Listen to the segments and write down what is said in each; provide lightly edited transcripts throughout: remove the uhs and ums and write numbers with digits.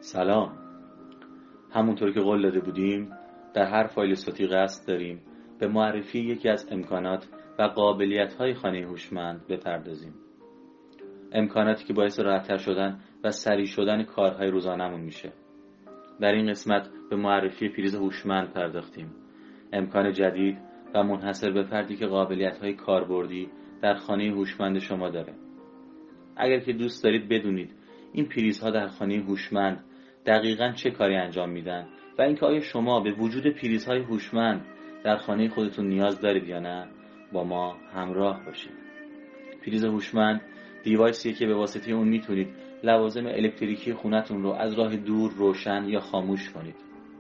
سلام. همونطور که قول داده بودیم در هر فایل صوتی قصد داریم به معرفی یکی از امکانات و قابلیت‌های خانه هوشمند بپردازیم. امکاناتی که باعث راحت‌تر شدن و سریع شدن کارهای روزانمون میشه. در این قسمت به معرفی پریز هوشمند پرداختیم. امکان جدید و منحصر به فردی که قابلیت‌های کاربردی در خانه هوشمند شما داره. اگر که دوست دارید بدونید این پریزها در خانه هوشمند دقیقاً چه کاری انجام میدن و اینکه آیا شما به وجود پریزهای هوشمند در خانه خودتون نیاز دارید یا نه، با ما همراه باشید. پریز هوشمند دیوایسیه که به واسطه اون میتونید لوازم الکتریکی خونتون رو از راه دور روشن یا خاموش کنید.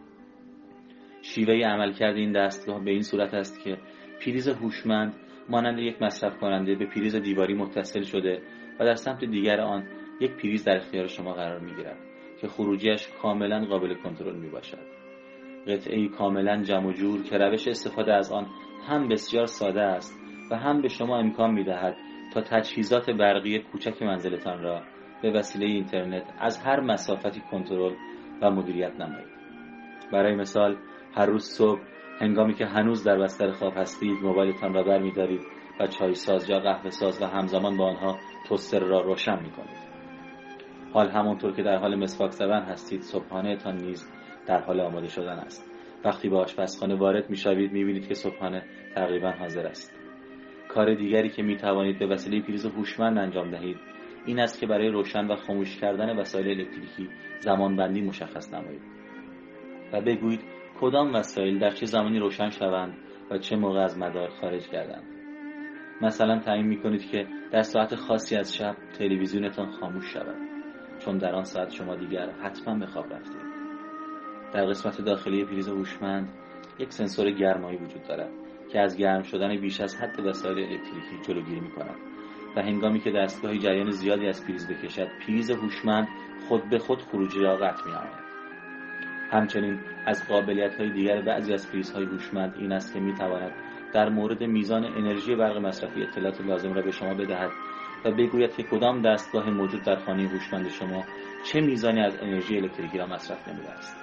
شیوه عملکرد این دستگاه به این صورت است که پریز هوشمند مانند یک مصرف کننده به پریز دیواری متصل شده و در سمت دیگر آن یک پریز در اختیار شما قرار میگیرد که خروجیش کاملا قابل کنترل میباشد. قطعه‌ای کاملا جمع و جور که روش استفاده از آن هم بسیار ساده است و هم به شما امکان میدهد تا تجهیزات برقی کوچک منزلتان را به وسیله اینترنت از هر مسافتی کنترل و مدیریت نمایید. برای مثال هر روز صبح هنگامی که هنوز در بستر خواب هستید موبایلتان را برمی‌دارید و چای ساز یا قهوه ساز و همزمان با آنها توستر را روشن می‌کنید. حال همانطور که در حال مسواک زدن هستید، صبحانه‌تان نیز در حال آماده شدن است. وقتی به آشپزخانه وارد می‌شوید می‌بینید که صبحانه تقریباً حاضر است. کار دیگری که می‌توانید به وسیله پریز هوشمند انجام دهید این است که برای روشن و خاموش کردن وسایل الکتریکی زمانبندی مشخص نمایید و بگویید کدام وسایل در چه زمانی روشن شوند و چه موقع از مدار خارج گردند. مثلا تعیین می‌کنید که در ساعت خاصی از شب تلویزیونتان خاموش شود، چون در آن ساعت شما دیگر حتما به خواب رفتید. در قسمت داخلی پریز هوشمند یک سنسور گرمایی وجود دارد که از گرم شدن بیش از حد وسایل الکتریکی جلوگیری می‌کند و هنگامی که دستگاهی جریان زیادی از پریز بکشد، پریز هوشمند خود به خود خروجی را قطع می‌نماید. همچنین از قابلیت‌های دیگر بعضی از پریزهای هوشمند این است که می‌تواند در مورد میزان انرژی برق مصرفی اطلاعات لازم را به شما بدهد و بگوید که کدام دستگاه موجود در خانه هوشمند شما چه میزانی از انرژی الکتریکی را مصرف نموده است.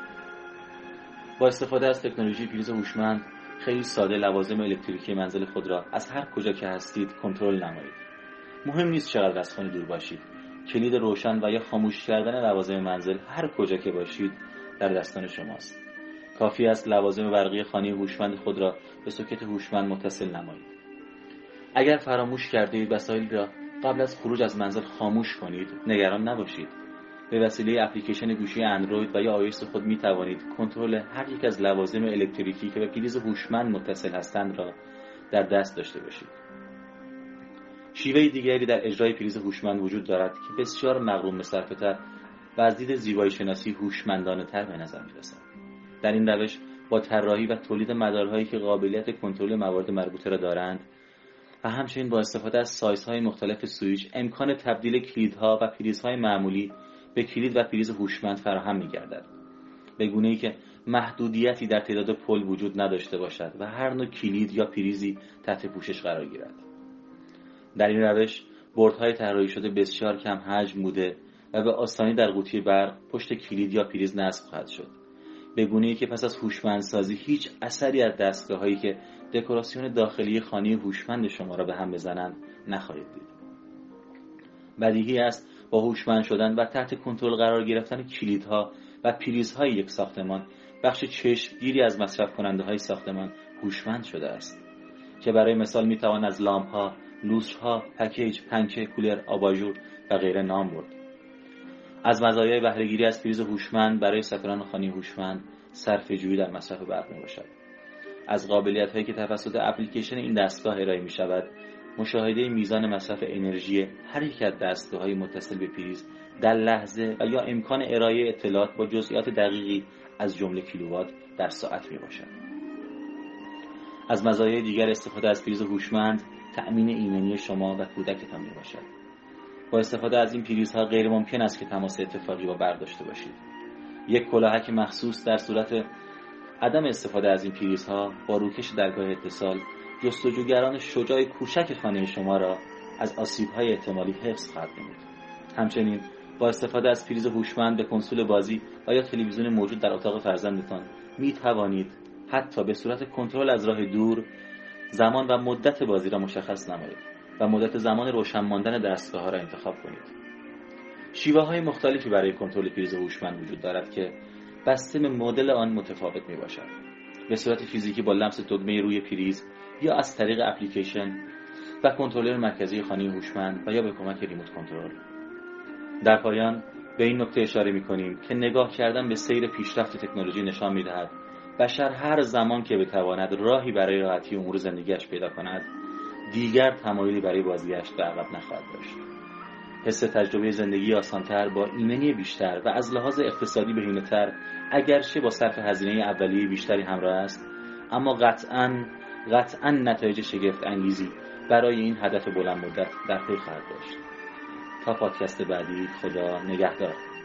با استفاده از تکنولوژی پریز هوشمند خیلی ساده لوازم الکتریکی منزل خود را از هر کجا که هستید کنترل نمایید. مهم نیست چقدر از خانه دور باشید. کلید روشن و یا خاموش کردن لوازم منزل هر کجا که باشید در دستان شماست. کافی است لوازم برقی خانه هوشمند خود را به سوکت هوشمند متصل نمایید. اگر فراموش کردید وسایل را قبل از خروج از منزل خاموش کنید، نگران نباشید. به وسیله اپلیکیشن گوشی اندروید و یا iOS خود می توانید کنترل هر یک از لوازم الکتریکی که به پریز هوشمند متصل هستند را در دست داشته باشید. شیوه دیگری در اجرای پریز هوشمند وجود دارد که بسیار مغروم به صرفه‌تر و از دید زیبایی شناسی هوشمندانه‌تر به نظر می‌رسد. در این روش با طراحی و تولید مدارهایی که قابلیت کنترل موارد مربوطه را دارند و همچنین با استفاده از سایزهای مختلف سوئیچ امکان تبدیل کلیدها و پریزهای معمولی به کلید و پریز هوشمند فراهم می‌گردد، به گونه‌ای که محدودیتی در تعداد پل وجود نداشته باشد و هر نوع کلید یا پریزی تحت پوشش قرار گیرد. در این روش بردهای طراحی شده بسیار کم حجم بوده و به آسانی در قوطی برق پشت کلید یا پریز نصب خواهد شد، به گونه‌ای که پس از هوشمندسازی هیچ اثری از دستگاه‌هایی که دکوراسیون داخلی خانه هوشمند شما را به هم بزنند نخواهید دید. بدیهی است با هوشمند شدن و تحت کنترل قرار گرفتن کلیدها و پریزهای یک ساختمان بخش چشمگیری از مصرف کننده‌های ساختمان هوشمند شده است که برای مثال میتوان از لامپ‌ها، لوسترها، پکیج، پنکه، کولر، آباژور و غیره نام برد. از مزایای بهره‌گیری از پریز هوشمند برای ساکنان خانه هوشمند صرفه‌جویی در مصرف برق میباشد. از قابلیت‌هایی که توسط اپلیکیشن این دستگاه ارائه می‌شود، مشاهده میزان مصرف انرژی هر یک از دستگاه‌های متصل به پریز در لحظه و یا امکان ارائه اطلاعات با جزئیات دقیقی از جمله کیلووات در ساعت میباشد. از مزایای دیگر استفاده از پریز هوشمند تأمین ایمنی شما و کودکتان میباشد. با استفاده از این پریزها غیر ممکن است که تماس اتفاقی با برق داشته باشید. یک کلاهک مخصوص در صورت عدم استفاده از این پریزها با روکش درگاه اتصال جستجوگران شجاع کوچک خانه شما را از آسیب‌های احتمالی حفظ خواهد نمود. همچنین با استفاده از پریز هوشمند به کنسول بازی و یا تلویزیون موجود در اتاق فرزندتان می توانید حتی به صورت کنترل از راه دور زمان و مدت بازی را مشخص نمایید و مدت زمان روشن ماندن دستگاه‌ها را انتخاب کنید. شیوه‌های مختلفی برای کنترل پریز هوشمند وجود دارد که بسته به مدل آن متفاوت میباشد. به صورت فیزیکی با لمس دکمه روی پریز یا از طریق اپلیکیشن و کنترلر مرکزی خانه هوشمند و یا به کمک ریموت کنترل. در پایان به این نکته اشاره می‌کنیم که نگاه کردن به سیر پیشرفت تکنولوژی نشان می‌دهد بشر هر زمان که بتواند راهی برای راحتی امور زندگیش پیدا کند دیگر تمایلی برای بازگشت به عقب نخواهد داشت. حس تجربه زندگی آسان‌تر با ایمنی بیشتر و از لحاظ اقتصادی بهینه‌تر اگرچه با صرف هزینه اولیه بیشتری همراه است، اما قطعاً نتایج شگفت انگیزی برای این هدف بلند مدت در پی خواهد داشت. تا پادکست بعدی، خدا نگهدار.